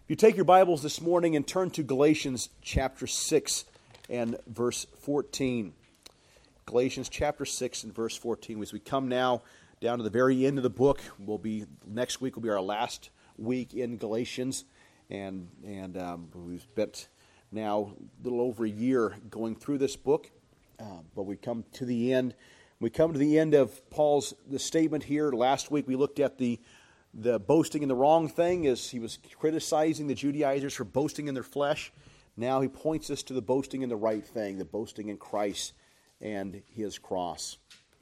If you take your Bibles this morning and turn to Galatians chapter 6 and verse 14. Galatians chapter 6 and verse 14. As we come now down to the very end of the book, next week will be our last week in Galatians. And we've spent now a little over a year going through this book. But we come to the end. We come to the end of the statement here. Last week we looked at the boasting in the wrong thing, as he was criticizing the Judaizers for boasting in their flesh. Now he points us to the boasting in the right thing, the boasting in Christ and his cross.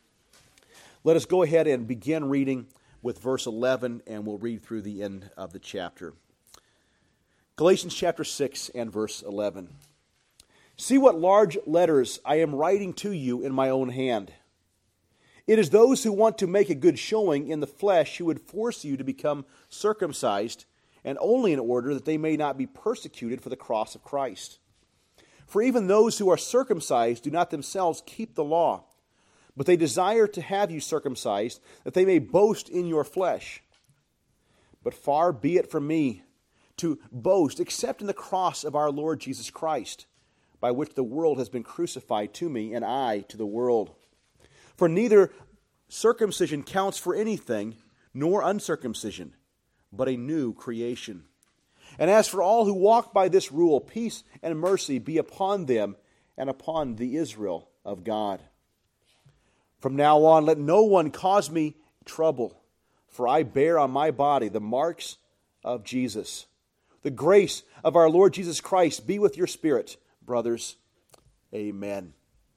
Let us go ahead and begin reading with verse 11, and we'll read through the end of the chapter. Galatians chapter 6 and verse 11. See what large letters I am writing to you in my own hand. It is those who want to make a good showing in the flesh who would force you to become circumcised, and only in order that they may not be persecuted for the cross of Christ. For even those who are circumcised do not themselves keep the law, but they desire to have you circumcised, that they may boast in your flesh. But far be it from me to boast except in the cross of our Lord Jesus Christ, by which the world has been crucified to me, and I to the world. For neither circumcision counts for anything, nor uncircumcision, but a new creation. And as for all who walk by this rule, peace and mercy be upon them and upon the Israel of God. From now on, let no one cause me trouble, for I bear on my body the marks of Jesus. The grace of our Lord Jesus Christ be with your spirit, brothers. Amen.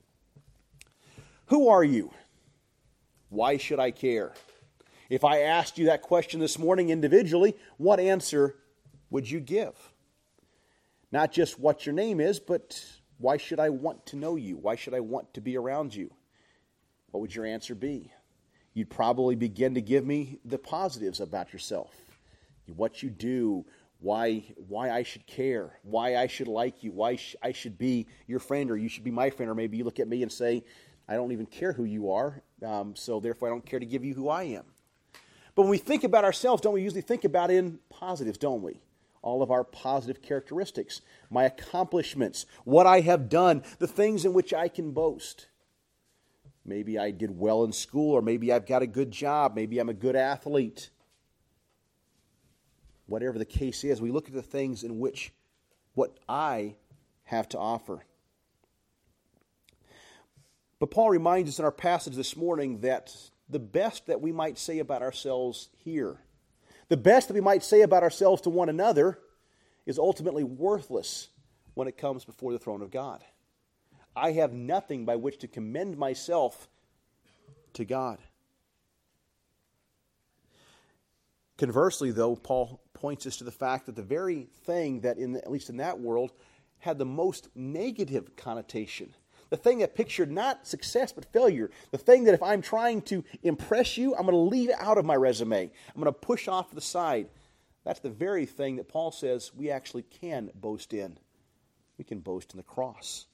Who are you? Why should I care? If I asked you that question this morning individually, what answer would you give? Not just what your name is, but why should I want to know you? Why should I want to be around you? What would your answer be? You'd probably begin to give me the positives about yourself. What you do, why I should care, why I should like you, why I should be your friend, or you should be my friend, or maybe you look at me and say, I don't even care who you are, so therefore I don't care to give you who I am. But when we think about ourselves, don't we usually think about it in positives, don't we? All of our positive characteristics, my accomplishments, what I have done, the things in which I can boast. Maybe I did well in school, or maybe I've got a good job, maybe I'm a good athlete. Whatever the case is, we look at the things in which what I have to offer. But Paul reminds us in our passage this morning that the best that we might say about ourselves here, the best that we might say about ourselves to one another, is ultimately worthless when it comes before the throne of God. I have nothing by which to commend myself to God. Conversely, though, Paul points us to the fact that the very thing that, at least in that world, had the most negative connotation, the thing that pictured not success but failure, the thing that if I'm trying to impress you, I'm going to leave it out of my resume, I'm going to push off to the side. That's the very thing that Paul says we actually can boast in. We can boast in the cross.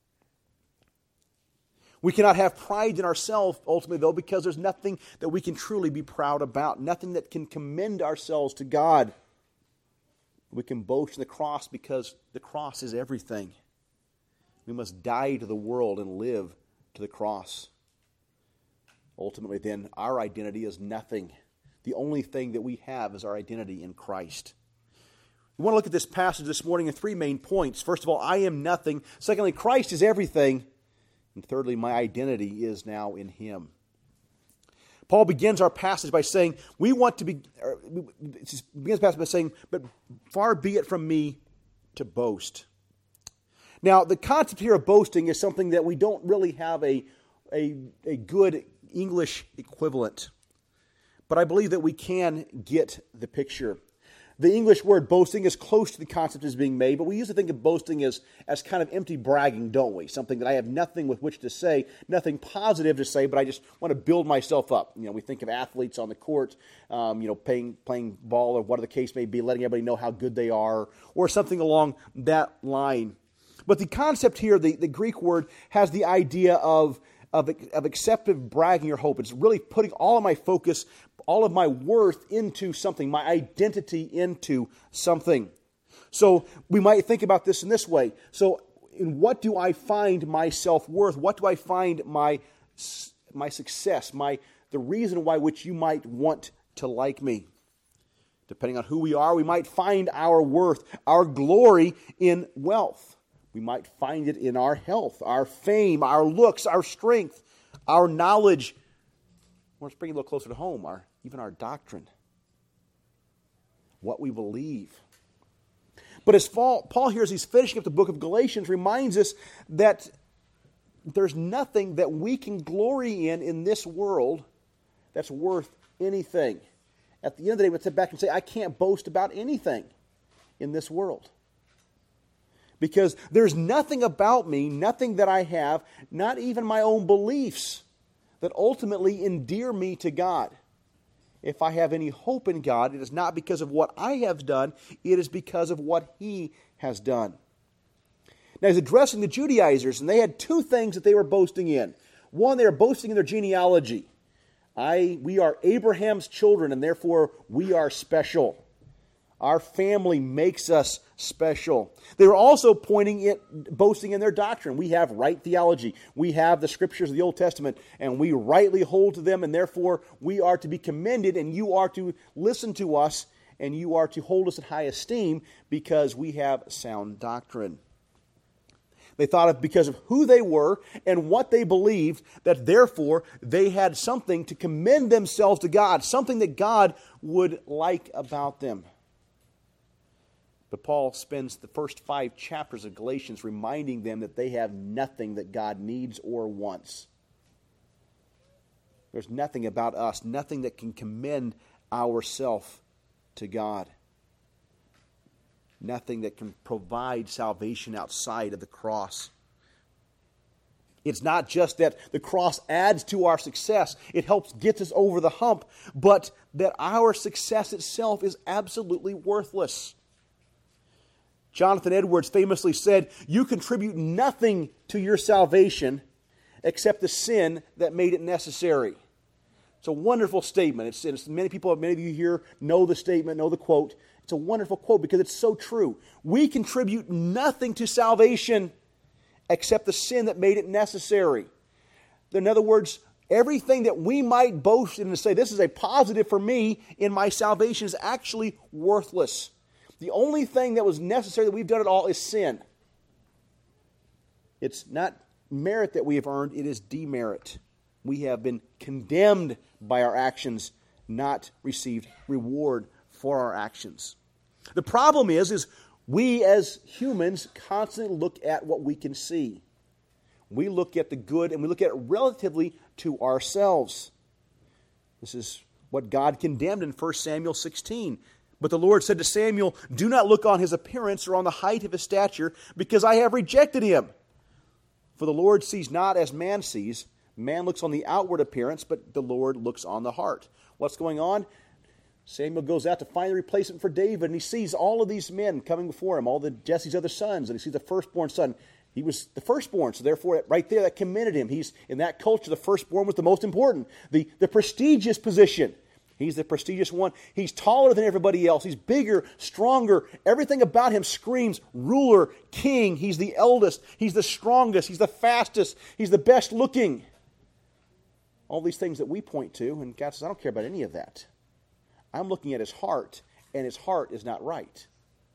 We cannot have pride in ourselves, ultimately, though, because there's nothing that we can truly be proud about, nothing that can commend ourselves to God. We can boast in the cross because the cross is everything. We must die to the world and live to the cross. Ultimately, then, our identity is nothing. The only thing that we have is our identity in Christ. We want to look at this passage this morning in three main points. First of all, I am nothing. Secondly, Christ is everything. And thirdly, my identity is now in Him. Paul begins our passage by saying, but far be it from me to boast. Now, the concept here of boasting is something that we don't really have a good English equivalent. But I believe that we can get the picture. The English word boasting is close to the concept as being made, but we usually think of boasting as kind of empty bragging, don't we? Something that I have nothing with which to say, nothing positive to say, but I just want to build myself up. We think of athletes on the court, playing ball or whatever the case may be, letting everybody know how good they are, or something along that line. But the concept here, the Greek word, has the idea of acceptive bragging or hope. It's really putting all of my focus, all of my worth into something, my identity into something. So we might think about this in this way. So in what do I find my self-worth? What do I find my success, the reason why which you might want to like me? Depending on who we are, we might find our worth, our glory in wealth. We might find it in our health, our fame, our looks, our strength, our knowledge. Let's bring it a little closer to home, even our doctrine, what we believe. But as Paul here, as he's finishing up the book of Galatians, reminds us that there's nothing that we can glory in this world that's worth anything. At the end of the day, we step back and say, I can't boast about anything in this world. Because there's nothing about me, nothing that I have, not even my own beliefs, that ultimately endear me to God. If I have any hope in God, it is not because of what I have done, it is because of what He has done. Now he's addressing the Judaizers, and they had two things that they were boasting in. One, they were boasting in their genealogy. We are Abraham's children, and therefore we are special. Our family makes us special. They were also boasting in their doctrine. We have right theology. We have the Scriptures of the Old Testament, and we rightly hold to them, and therefore we are to be commended, and you are to listen to us, and you are to hold us in high esteem because we have sound doctrine. They thought of because of who they were and what they believed, that therefore they had something to commend themselves to God, something that God would like about them. But Paul spends the first 5 chapters of Galatians reminding them that they have nothing that God needs or wants. There's nothing about us, nothing that can commend ourselves to God. Nothing that can provide salvation outside of the cross. It's not just that the cross adds to our success, it helps get us over the hump, but that our success itself is absolutely worthless. Jonathan Edwards famously said, "You contribute nothing to your salvation except the sin that made it necessary." It's a wonderful statement. Many of you here know the statement, know the quote. It's a wonderful quote because it's so true. We contribute nothing to salvation except the sin that made it necessary. In other words, everything that we might boast in and say, this is a positive for me in my salvation, is actually worthless. The only thing that was necessary that we've done at all is sin. It's not merit that we have earned, it is demerit. We have been condemned by our actions, not received reward for our actions. The problem is we as humans constantly look at what we can see. We look at the good and we look at it relatively to ourselves. This is what God condemned in 1 Samuel 16. But the Lord said to Samuel, "Do not look on his appearance or on the height of his stature, because I have rejected him. For the Lord sees not as man sees. Man looks on the outward appearance, but the Lord looks on the heart." What's going on? Samuel goes out to find a replacement for David, and he sees all of these men coming before him, all the Jesse's other sons, and he sees the firstborn son. He was the firstborn, so therefore, right there, that commended him. In that culture, the firstborn was the most important, the prestigious position. He's the prestigious one. He's taller than everybody else. He's bigger, stronger. Everything about him screams ruler, king. He's the eldest. He's the strongest. He's the fastest. He's the best looking. All these things that we point to, and God says, I don't care about any of that. I'm looking at his heart, and his heart is not right.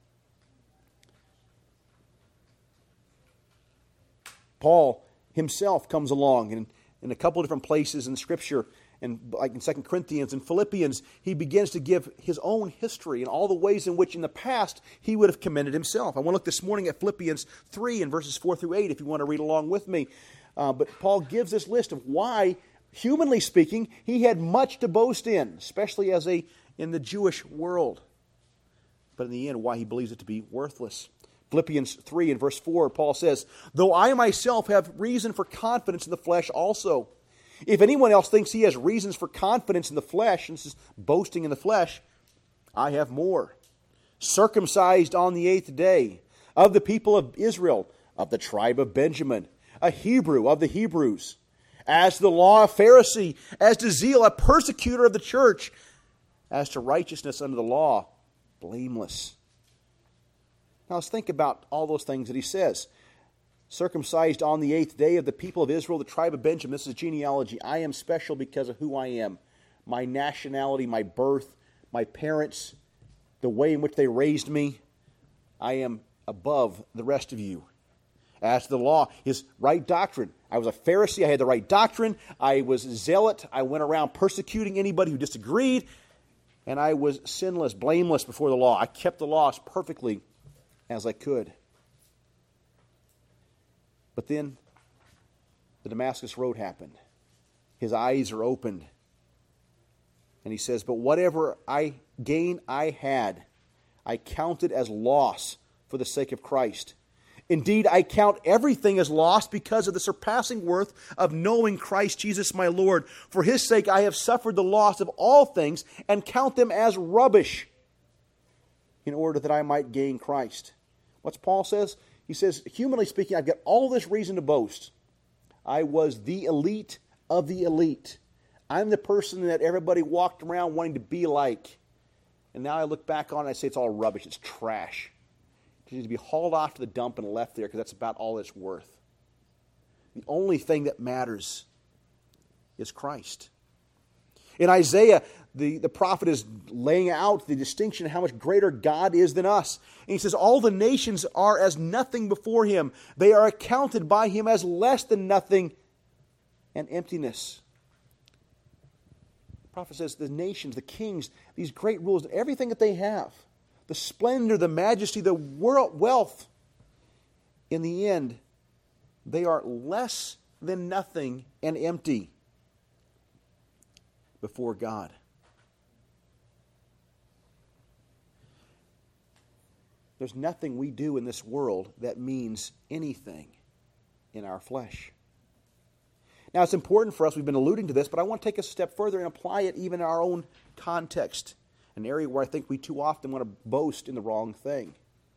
Paul himself comes along, and in a couple of different places in Scripture, and like in 2 Corinthians and Philippians, he begins to give his own history and all the ways in which in the past he would have commended himself. I want to look this morning at Philippians 3 and verses 4 through 8 if you want to read along with me. But Paul gives this list of why, humanly speaking, he had much to boast in, especially in the Jewish world. But in the end, why he believes it to be worthless. Philippians 3 and verse 4, Paul says, "Though I myself have reason for confidence in the flesh also. If anyone else thinks he has reasons for confidence in the flesh," and this is boasting in the flesh, "I have more. Circumcised on the 8th day, of the people of Israel, of the tribe of Benjamin, a Hebrew of the Hebrews, as to the law, a Pharisee, as to zeal, a persecutor of the church, as to righteousness under the law, blameless." Now let's think about all those things that he says. Circumcised on the 8th day of the people of Israel, the tribe of Benjamin. This is genealogy. I am special because of who I am. My nationality, my birth, my parents, the way in which they raised me. I am above the rest of you. As to the law, his right doctrine. I was a Pharisee. I had the right doctrine. I was zealot. I went around persecuting anybody who disagreed. And I was sinless, blameless before the law. I kept the law as perfectly as I could. But then the Damascus Road happened. His eyes are opened. And he says, but whatever gain I had, I counted as loss for the sake of Christ. Indeed, I count everything as loss because of the surpassing worth of knowing Christ Jesus my Lord. For his sake I have suffered the loss of all things and count them as rubbish in order that I might gain Christ. What's Paul says? He says, humanly speaking, I've got all this reason to boast. I was the elite of the elite. I'm the person that everybody walked around wanting to be like. And now I look back on it and I say it's all rubbish. It's trash. It needs to be hauled off to the dump and left there because that's about all it's worth. The only thing that matters is Christ. In Isaiah, the prophet is laying out the distinction of how much greater God is than us. And he says, all the nations are as nothing before him. They are accounted by him as less than nothing and emptiness. The prophet says the nations, the kings, these great rulers, everything that they have, the splendor, the majesty, the wealth, in the end, they are less than nothing and empty before God. There's nothing we do in this world that means anything in our flesh. Now, it's important for us, we've been alluding to this, but I want to take a step further and apply it even in our own context, an area where I think we too often want to boast in the wrong thing.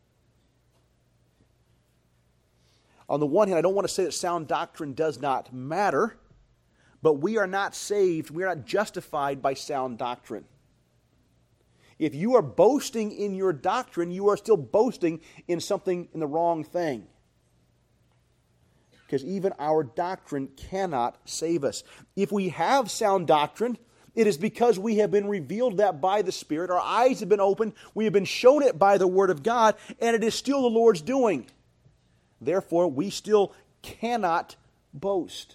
On the one hand, I don't want to say that sound doctrine does not matter, but we are not saved, we are not justified by sound doctrine. If you are boasting in your doctrine, you are still boasting in something, in the wrong thing. Because even our doctrine cannot save us. If we have sound doctrine, it is because we have been revealed that by the Spirit. Our eyes have been opened. We have been shown it by the Word of God. And it is still the Lord's doing. Therefore, we still cannot boast.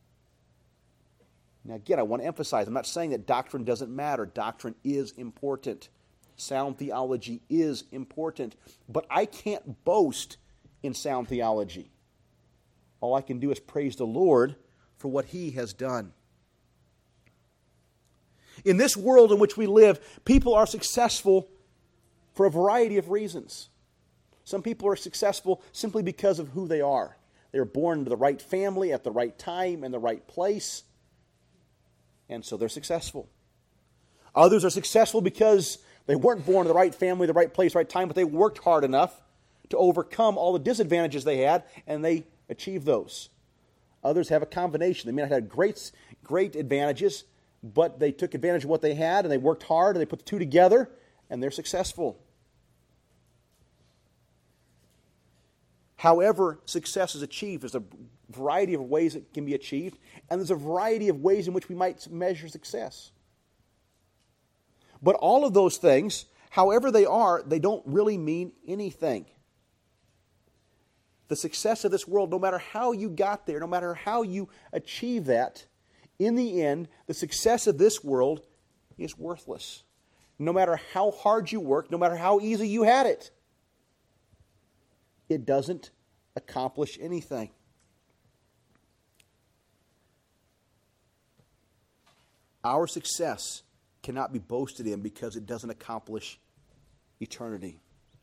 Now again, I want to emphasize, I'm not saying that doctrine doesn't matter. Doctrine is important. Sound theology is important. But I can't boast in sound theology. All I can do is praise the Lord for what He has done. In this world in which we live, people are successful for a variety of reasons. Some people are successful simply because of who they are. They were born into the right family at the right time and the right place, and so they're successful. Others are successful because they weren't born in the right family, the right place, right time, but they worked hard enough to overcome all the disadvantages they had, and they achieved those. Others have a combination. They may not have great advantages, but they took advantage of what they had, and they worked hard, and they put the two together, and they're successful. However success is achieved, there's a variety of ways it can be achieved, and there's a variety of ways in which we might measure success. But all of those things, however they are, they don't really mean anything. The success of this world, no matter how you got there, no matter how you achieve that, in the end, the success of this world is worthless. No matter how hard you work, no matter how easy you had it, it doesn't accomplish anything. Our success cannot be boasted in because it doesn't accomplish eternity.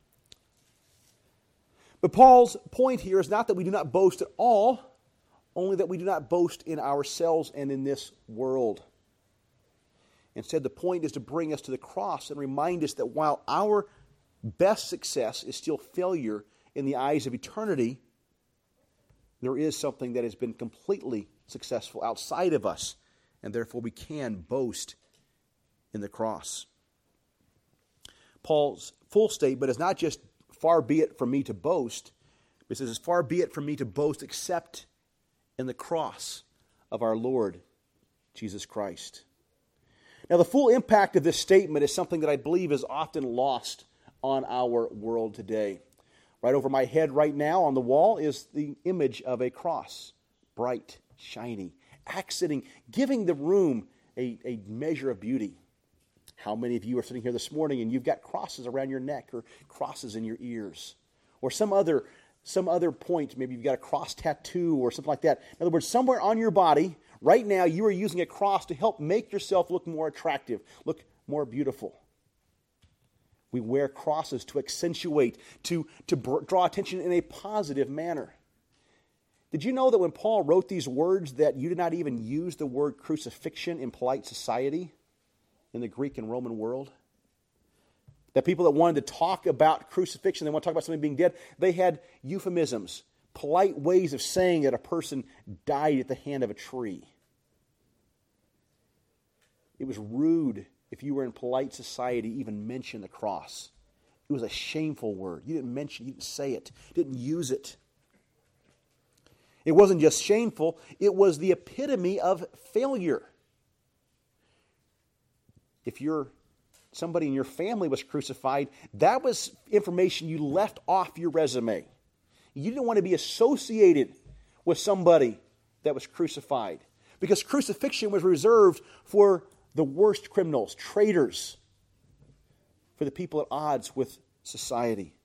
But Paul's point here is not that we do not boast at all, only that we do not boast in ourselves and in this world. Instead, the point is to bring us to the cross and remind us that while our best success is still failure in the eyes of eternity, there is something that has been completely successful outside of us, and therefore we can boast in the cross. Paul's full statement is not just far be it from me to boast. It says, far be it from me to boast except in the cross of our Lord Jesus Christ. Now, the full impact of this statement is something that I believe is often lost on our world today. Right over my head right now on the wall is the image of a cross, bright, shiny, accenting, giving the room a measure of beauty. How many of you are sitting here this morning and you've got crosses around your neck or crosses in your ears? Or some other point, maybe you've got a cross tattoo or something like that. In other words, somewhere on your body, right now, you are using a cross to help make yourself look more attractive, look more beautiful. We wear crosses to accentuate, to draw attention in a positive manner. Did you know that when Paul wrote these words that you did not even use the word crucifixion in polite society in the Greek and Roman world? That people that wanted to talk about crucifixion, they want to talk about somebody being dead, they had euphemisms, polite ways of saying that a person died at the hand of a tree. It was rude if you were in polite society to even mention the cross. It was a shameful word. You didn't mention it, you didn't say it, didn't use it. It wasn't just shameful, it was the epitome of failure. If somebody in your family was crucified, that was information you left off your resume. You didn't want to be associated with somebody that was crucified, because crucifixion was reserved for the worst criminals, traitors, for the people at odds with society.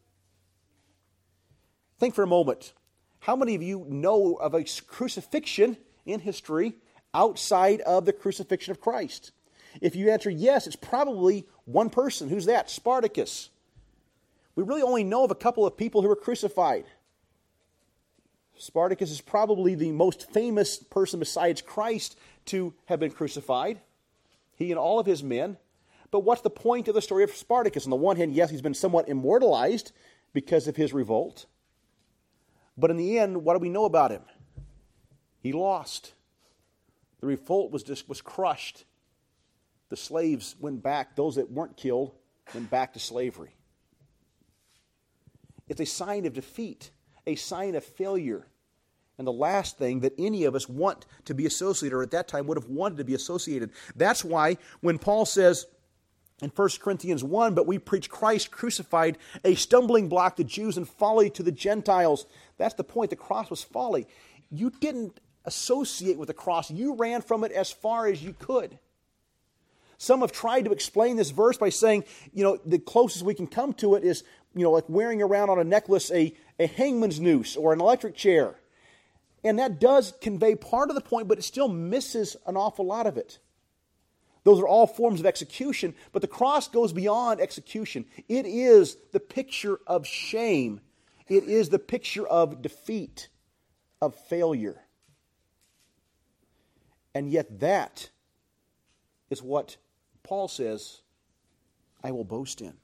Think for a moment. How many of you know of a crucifixion in history outside of the crucifixion of Christ? If you answer yes, it's probably one person. Who's that? Spartacus. We really only know of a couple of people who were crucified. Spartacus is probably the most famous person besides Christ to have been crucified. He and all of his men. But what's the point of the story of Spartacus? On the one hand, yes, he's been somewhat immortalized because of his revolt. But in the end, what do we know about him? He lost. The revolt was crushed. The slaves went back. Those that weren't killed went back to slavery. It's a sign of defeat, a sign of failure. And the last thing that any of us want to be associated, or at that time would have wanted to be associated. That's why when Paul says in 1 Corinthians 1, but we preach Christ crucified, a stumbling block to Jews and folly to the Gentiles. That's the point. The cross was folly. You didn't associate with the cross. You ran from it as far as you could. Some have tried to explain this verse by saying, the closest we can come to it is, like wearing around on a necklace a hangman's noose or an electric chair. And that does convey part of the point, but it still misses an awful lot of it. Those are all forms of execution, but the cross goes beyond execution. It is the picture of shame. It is the picture of defeat, of failure. And yet that is what Paul says, I will boast in.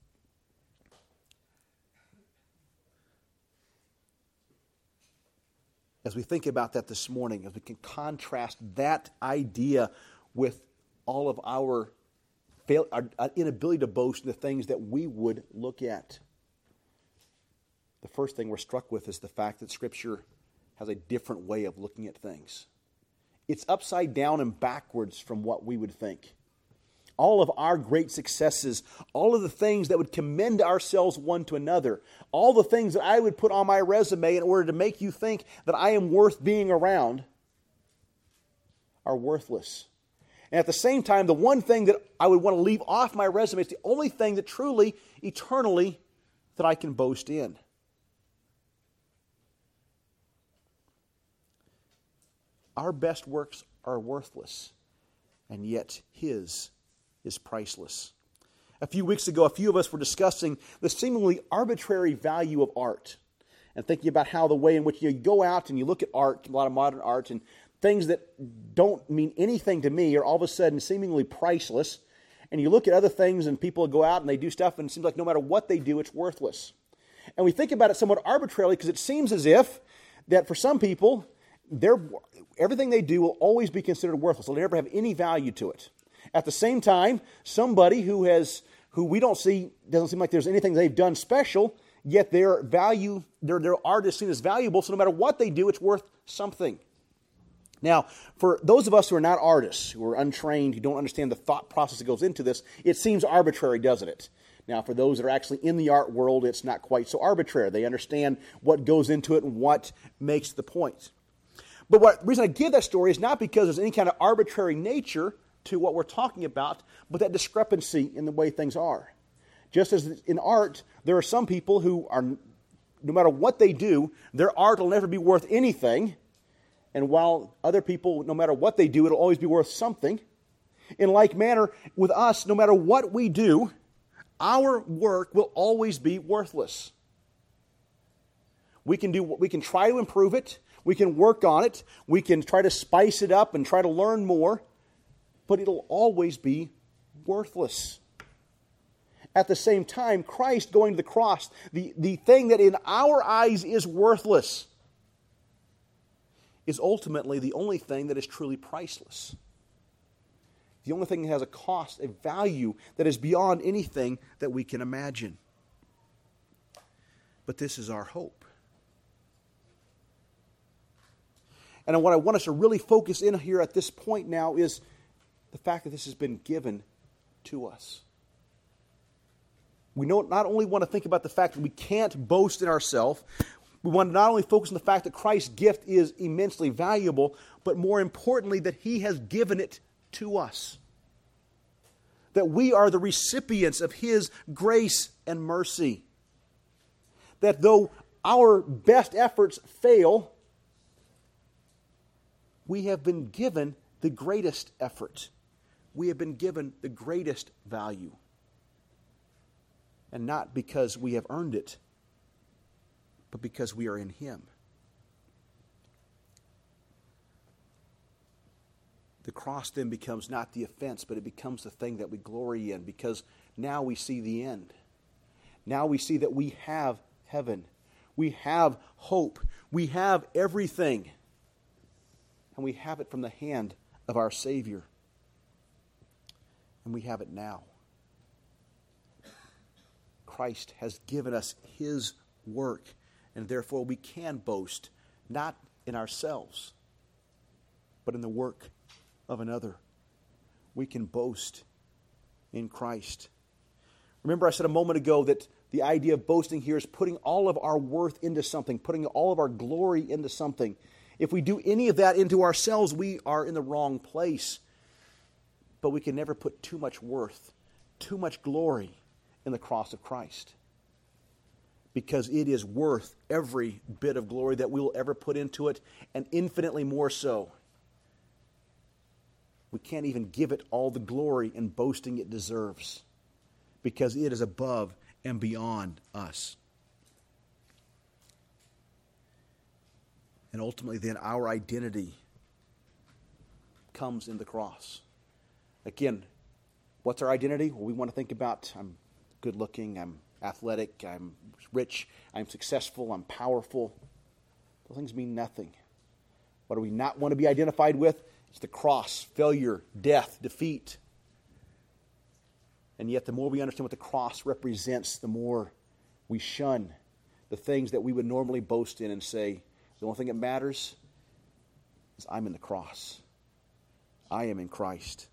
As we think about that this morning, as we can contrast that idea with all of our inability to boast in the things that we would look at. The first thing we're struck with is the fact that Scripture has a different way of looking at things. It's upside down and backwards from what we would think. All of our great successes, all of the things that would commend ourselves one to another, all the things that I would put on my resume in order to make you think that I am worth being around, are worthless. And at the same time, the one thing that I would want to leave off my resume is the only thing that truly, eternally, that I can boast in. Our best works are worthless, and yet His is priceless. A few weeks ago, a few of us were discussing the seemingly arbitrary value of art and thinking about how the way in which you go out and you look at art, a lot of modern art, and things that don't mean anything to me are all of a sudden seemingly priceless. And you look at other things and people go out and they do stuff and it seems like no matter what they do, it's worthless. And we think about it somewhat arbitrarily because it seems as if that for some people, everything they do will always be considered worthless. They'll never have any value to it. At the same time, somebody who who we don't see, doesn't seem like there's anything they've done special, yet their art is seen as valuable, so no matter what they do, it's worth something. Now, for those of us who are not artists, who are untrained, who don't understand the thought process that goes into this, it seems arbitrary, doesn't it? Now, for those that are actually in the art world, it's not quite so arbitrary. They understand what goes into it and what makes the point. But the reason I give that story is not because there's any kind of arbitrary nature to what we're talking about, but that discrepancy in the way things are. Just as in art, there are some people who are, no matter what they do, their art will never be worth anything. And while other people, no matter what they do, it'll always be worth something. In like manner, with us, no matter what we do, our work will always be worthless. We can try to improve it. We can work on it. We can try to spice it up and try to learn more. But it'll always be worthless. At the same time, Christ going to the cross, the thing that in our eyes is worthless, is ultimately the only thing that is truly priceless. The only thing that has a cost, a value that is beyond anything that we can imagine. But this is our hope. And what I want us to really focus in here at this point now is the fact that this has been given to us. We not only want to think about the fact that we can't boast in ourselves, we want to not only focus on the fact that Christ's gift is immensely valuable, but more importantly, that He has given it to us. That we are the recipients of His grace and mercy. That though our best efforts fail, we have been given the greatest effort. We have been given the greatest value. And not because we have earned it, but because we are in Him. The cross then becomes not the offense, but it becomes the thing that we glory in, because now we see the end. Now we see that we have heaven. We have hope. We have everything. And we have it from the hand of our Savior. And we have it now. Christ has given us His work, and therefore we can boast not in ourselves, but in the work of another. We can boast in Christ. Remember, I said a moment ago that the idea of boasting here is putting all of our worth into something, putting all of our glory into something. If we do any of that into ourselves, we are in the wrong place. But we can never put too much worth, too much glory in the cross of Christ, because it is worth every bit of glory that we will ever put into it, and infinitely more so. We can't even give it all the glory and boasting it deserves, because it is above and beyond us. And ultimately then our identity comes in the cross. Again, what's our identity? Well, we want to think about, I'm good looking, I'm athletic, I'm rich, I'm successful, I'm powerful. Those things mean nothing. What do we not want to be identified with? It's the cross, failure, death, defeat. And yet the more we understand what the cross represents, the more we shun the things that we would normally boast in and say, the only thing that matters is I'm in the cross. I am in Christ.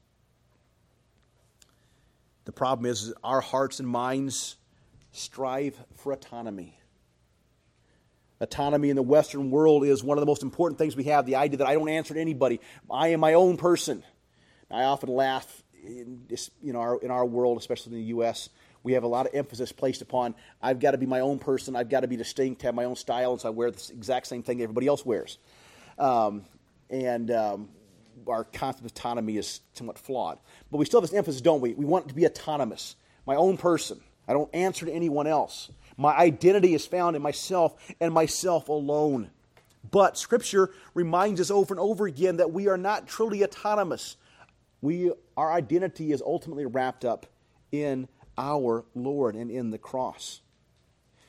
The problem is our hearts and minds strive for autonomy. Autonomy in the Western world is one of the most important things we have. The idea that I don't answer to anybody. I am my own person. I often laugh in our world, especially in the U.S., we have a lot of emphasis placed upon, I've got to be my own person, I've got to be distinct, have my own style, and so I wear the exact same thing everybody else wears. Our concept of autonomy is somewhat flawed. But we still have this emphasis, don't we? We want to be autonomous, my own person. I don't answer to anyone else. My identity is found in myself and myself alone. But Scripture reminds us over and over again that we are not truly autonomous. Our identity is ultimately wrapped up in our Lord and in the cross.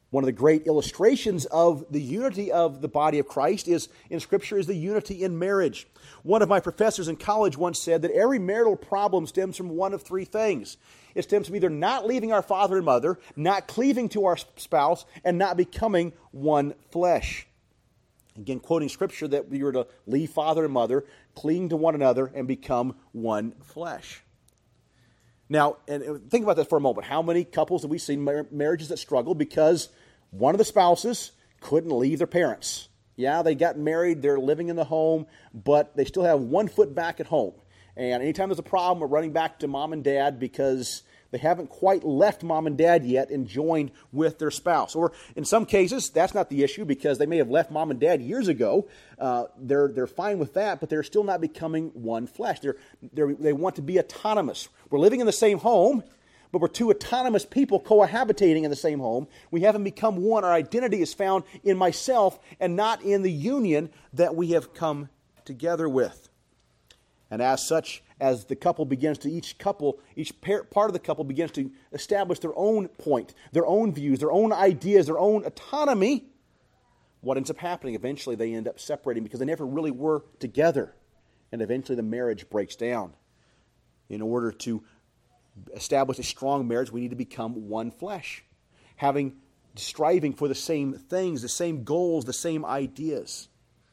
One of the great illustrations of the unity of the body of Christ is in Scripture is the unity in marriage. One of my professors in college once said that every marital problem stems from one of three things. It stems from either not leaving our father and mother, not cleaving to our spouse, and not becoming one flesh. Again, quoting Scripture that we were to leave father and mother, cling to one another, and become one flesh. Now, and think about this for a moment. How many couples have we seen, marriages that struggle because one of the spouses couldn't leave their parents? Yeah, they got married, they're living in the home, but they still have one foot back at home. And anytime there's a problem, we're running back to mom and dad because they haven't quite left mom and dad yet and joined with their spouse. Or in some cases, that's not the issue because they may have left mom and dad years ago. They're fine with that, but they're still not becoming one flesh. They want to be autonomous. We're living in the same home, but we're two autonomous people cohabitating in the same home. We haven't become one. Our identity is found in myself and not in the union that we have come together with. And as such, as the couple begins to, each part of the couple begins to establish their own point, their own views, their own ideas, their own autonomy, what ends up happening? Eventually they end up separating because they never really were together. And eventually the marriage breaks down. In order to establish a strong marriage, we need to become one flesh, striving for the same things, the same goals, the same ideas.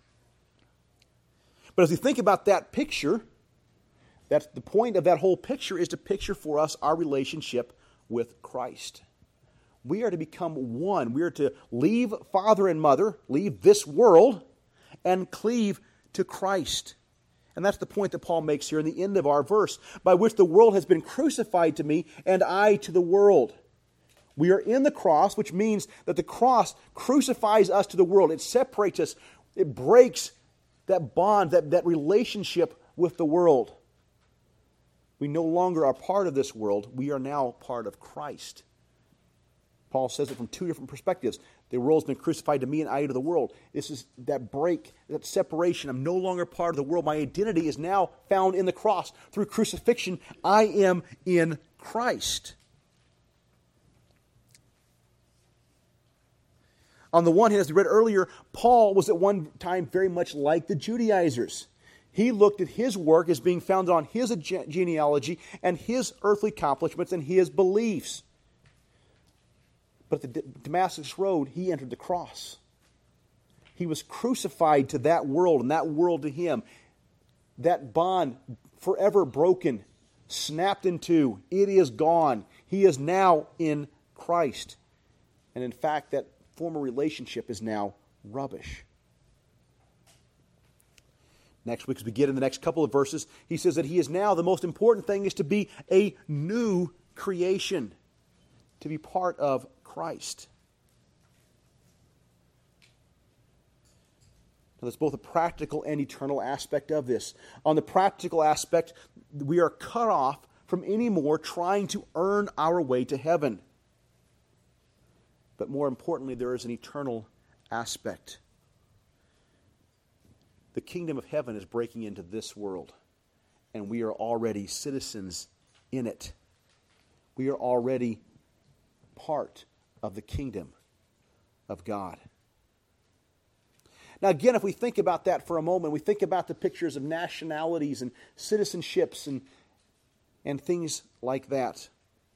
But as we think about that picture, that's the point of that whole picture is to picture for us our relationship with Christ. We are to become one. We are to leave father and mother, leave this world, and cleave to Christ. And that's the point that Paul makes here in the end of our verse, by which the world has been crucified to me and I to the world. We are in the cross, which means that the cross crucifies us to the world. It separates us. It breaks that bond, that relationship with the world. We no longer are part of this world. We are now part of Christ. Paul says it from two different perspectives. The world's been crucified to me and I to the world. This is that break, that separation. I'm no longer part of the world. My identity is now found in the cross. Through crucifixion, I am in Christ. On the one hand, as we read earlier, Paul was at one time very much like the Judaizers. He looked at his work as being founded on his genealogy and his earthly accomplishments and his beliefs. But at the Damascus Road, he entered the cross. He was crucified to that world and that world to him. That bond forever broken, snapped in two. It is gone. He is now in Christ. And in fact, that former relationship is now rubbish. Next week, as we get in the next couple of verses, he says that he is now, the most important thing is to be a new creation, to be part of Christ. Now, there's both a practical and eternal aspect of this. On the practical aspect, we are cut off from any more trying to earn our way to heaven. But more importantly, there is an eternal aspect. The kingdom of heaven is breaking into this world, and we are already citizens in it. We are already part of the kingdom of God. Now again, if we think about that for a moment, we think about the pictures of nationalities and citizenships and things like that.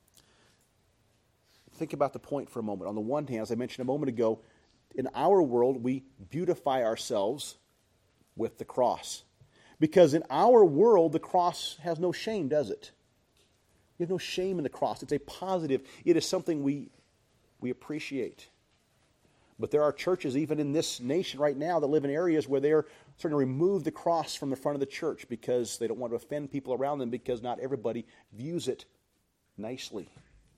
Think about the point for a moment. On the one hand, as I mentioned a moment ago, in our world, we beautify ourselves with the cross. Because in our world, the cross has no shame, does it? You have no shame in the cross. It's a positive. It is something we appreciate. But there are churches, even in this nation right now, that live in areas where they're starting to remove the cross from the front of the church because they don't want to offend people around them because not everybody views it nicely.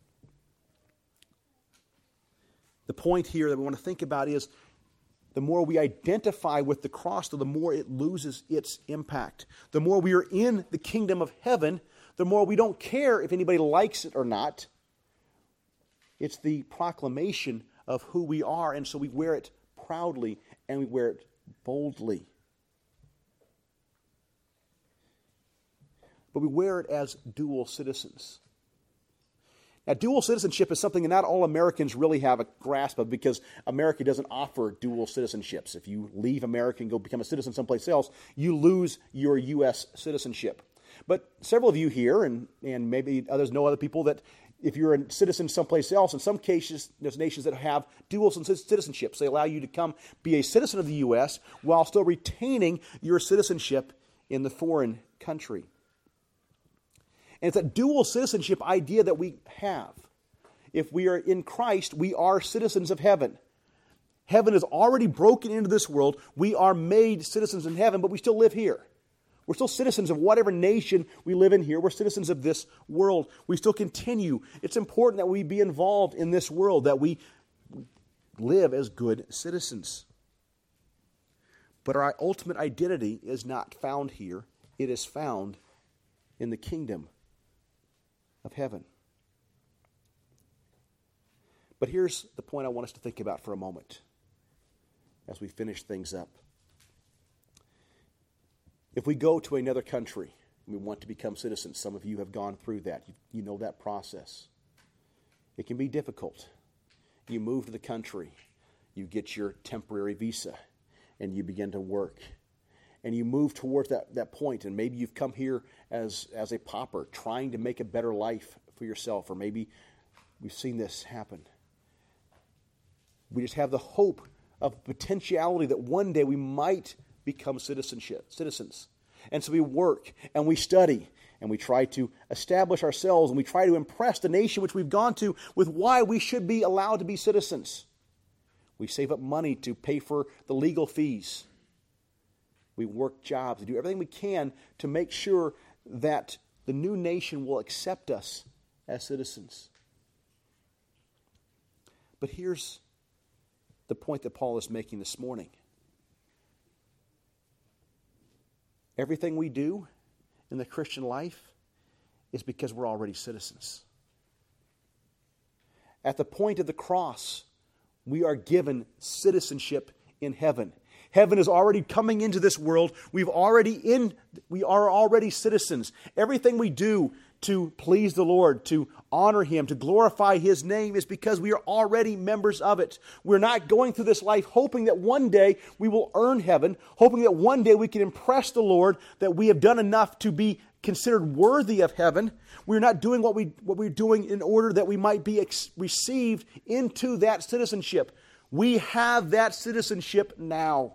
The point here that we want to think about is the more we identify with the cross, the more it loses its impact. The more we are in the kingdom of heaven, the more we don't care if anybody likes it or not. It's the proclamation of who we are, and so we wear it proudly and we wear it boldly. But we wear it as dual citizens. Now, dual citizenship is something that not all Americans really have a grasp of because America doesn't offer dual citizenships. If you leave America and go become a citizen someplace else, you lose your U.S. citizenship. But several of you here, and maybe others know other people, that if you're a citizen someplace else, in some cases, there's nations that have dual citizenships. They allow you to come be a citizen of the U.S. while still retaining your citizenship in the foreign country. And it's a dual citizenship idea that we have. If we are in Christ, we are citizens of heaven. Heaven is already broken into this world. We are made citizens in heaven, but we still live here. We're still citizens of whatever nation we live in here. We're citizens of this world. We still continue. It's important that we be involved in this world, that we live as good citizens. But our ultimate identity is not found here. It is found in the kingdom of heaven. But here's the point I want us to think about for a moment as we finish things up. If we go to another country and we want to become citizens, some of you have gone through that. You know that process. It can be difficult. You move to the country, you get your temporary visa, and you begin to work. And you move towards that point, and maybe you've come here as a pauper, trying to make a better life for yourself, or maybe we've seen this happen. We just have the hope of potentiality that one day we might become citizens. And so we work, and we study, and we try to establish ourselves, and we try to impress the nation which we've gone to with why we should be allowed to be citizens. We save up money to pay for the legal fees. We work jobs. We do everything we can to make sure that the new nation will accept us as citizens. But here's the point that Paul is making this morning. Everything we do in the Christian life is because we're already citizens. At the point of the cross, we are given citizenship in heaven. Heaven is already coming into this world. We are already citizens. Everything we do to please the Lord, to honor Him, to glorify His name is because we are already members of it. We're not going through this life hoping that one day we will earn heaven, hoping that one day we can impress the Lord, that we have done enough to be considered worthy of heaven. We're not doing what we're doing in order that we might be received into that citizenship. We have that citizenship now.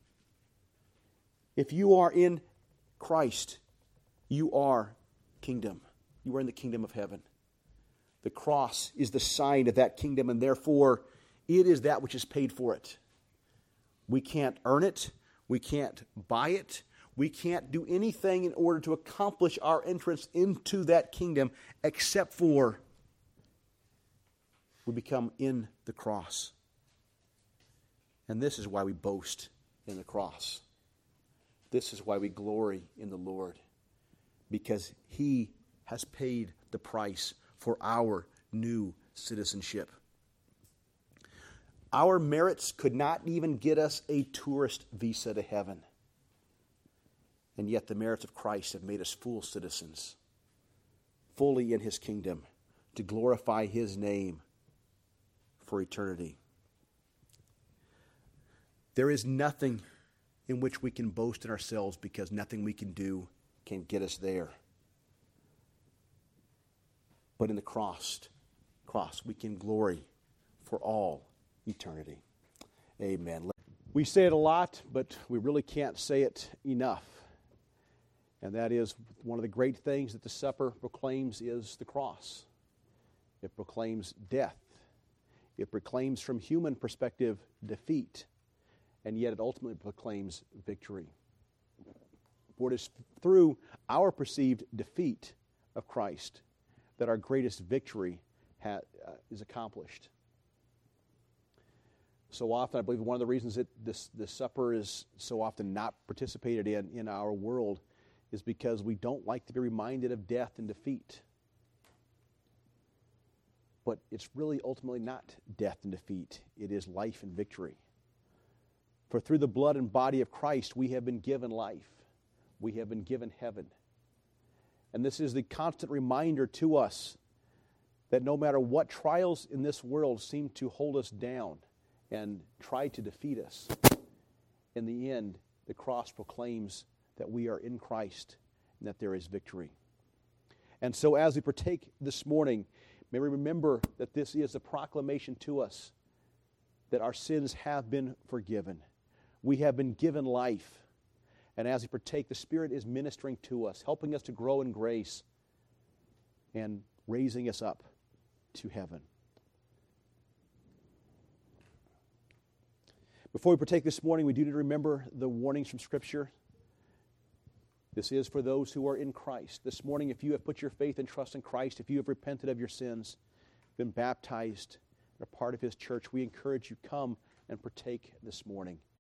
If you are in Christ, you are kingdom. You are in the kingdom of heaven. The cross is the sign of that kingdom, and therefore it is that which is paid for it. We can't earn it. We can't buy it. We can't do anything in order to accomplish our entrance into that kingdom except for we become in the cross. And this is why we boast in the cross. This is why we glory in the Lord, because He has paid the price for our new citizenship. Our merits could not even get us a tourist visa to heaven. And yet the merits of Christ have made us full citizens, fully in His kingdom, to glorify His name for eternity. There is nothing in which we can boast in ourselves because nothing we can do can get us there. But in the cross, we can glory for all eternity. Amen. We say it a lot, but we really can't say it enough. And that is one of the great things that the supper proclaims is the cross. It proclaims death. It proclaims from human perspective defeat. And yet it ultimately proclaims victory. For it is through our perceived defeat of Christ that our greatest victory is accomplished. So often, I believe one of the reasons that this supper is so often not participated in our world is because we don't like to be reminded of death and defeat. But it's really ultimately not death and defeat. It is life and victory. For through the blood and body of Christ, we have been given life. We have been given heaven. And this is the constant reminder to us that no matter what trials in this world seem to hold us down and try to defeat us, in the end, the cross proclaims that we are in Christ and that there is victory. And so as we partake this morning, may we remember that this is a proclamation to us that our sins have been forgiven. We have been given life. And as we partake, the Spirit is ministering to us, helping us to grow in grace and raising us up to heaven. Before we partake this morning, we do need to remember the warnings from Scripture. This is for those who are in Christ. This morning, if you have put your faith and trust in Christ, if you have repented of your sins, been baptized, and are part of His church, we encourage you, come and partake this morning.